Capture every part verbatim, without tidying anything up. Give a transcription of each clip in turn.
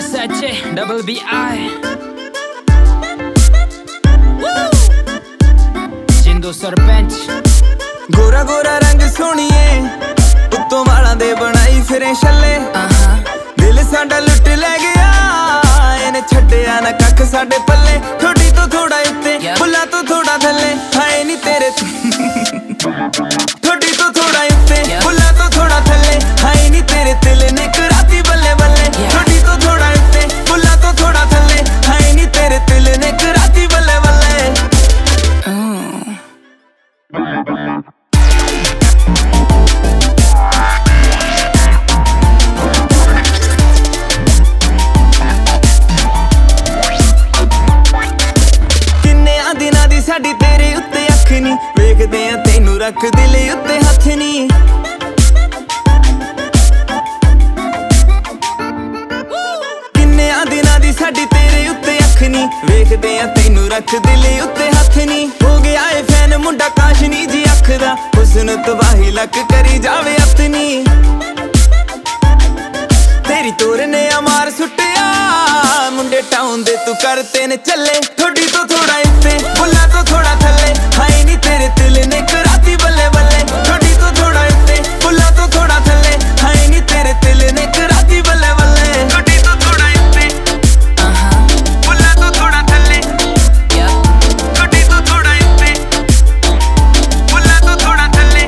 S H A double B I जिंदू सरपंच गोरा गोरा रंग सोनिए उत्तों वाला दे बनाई फिरे छल्ले दिल साडा लुट ले गया इन्हें छड्डिया ना कख साडे पल्ले थोड़ी तो थोड़ा उत्ते बुला तो थोड़ा थल्ले हाय नी तेरे थोड़ी तो थोड़ा उत्ते बुला तो थोड़ा थल्ले हाय नी तेरे दिल ने कराती बल्ले बल्ले थोड़ी तो थोड़ा उत्ते बुला तो थोड़ा थल्ले हाय नी तेरे दिल ने कराती बल्ले बल्ले साडी तेरे उत्ते अख नी वेखदे आ तैनू रख दिल उत्ते हथ नी किन्ने दिनां दी साडी तेरे उत्ते अख नी वेखदे आ तैनू रख दिल उत्ते हथ नी हो गया ए फैन मुंडा काशनी जी अख दा हुस्न तबाही लक करी जावे अपनी तेरी तोर ने अमार सुटिया मुंडे टाउन दे तू करते ने चले थोड़ी तो थोड़ा उत्ते बुला तो थोड़ा थल्ले हाय नी तेरे दिल ने कराती बल्ले बल्ले थोड़ी तो थोड़ा उत्ते बुला तो थोड़ा थल्ले हाय नी तेरे दिल ने कराती बल्ले बल्ले थोड़ी तो थोड़ा उत्ते बुला तो थोड़ा थल्ले थोड़ी तो थोड़ा उत्ते बुला तो थोड़ा थल्ले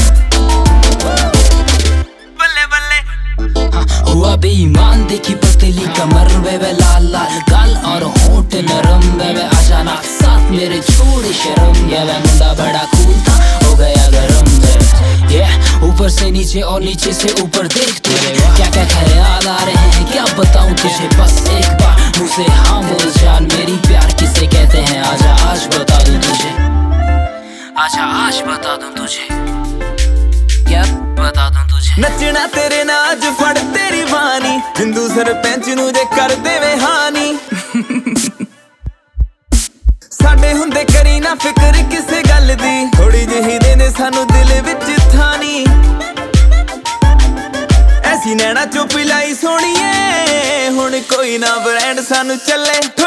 बल्ले बल्ले हुआ बेईमान देखी पतली कमर वे लाल लाल गाल और होंठ नरम वे आजा ना साथ मेरे छोड़ शर्म ये वे मुंडा बड़ा कूल था हो गया गरम ये ऊपर से नीचे और नीचे से ऊपर देख तू क्या क्या ख्याल आ रहे हैं क्या बताऊं तुझे बस एक बार मुँह से हाँ बोल जान मेरी प्यार किसे कहते हैं आजा आज बता दूं तुझे आजा आज बता दूं तुझे क्या बता दूं तुझे नचना तेरे ना अज फड़ तेरी बानी जिंदू सरपंच नू जे कर देवे हानी साडे हुंदे करी ना फिक्र किसे गल दी थोड़ी जही देंदे सानू दिल विच थानी ऐसी नैना चो पिलाई सोनिए हुण कोई ना ब्रांड सानू चले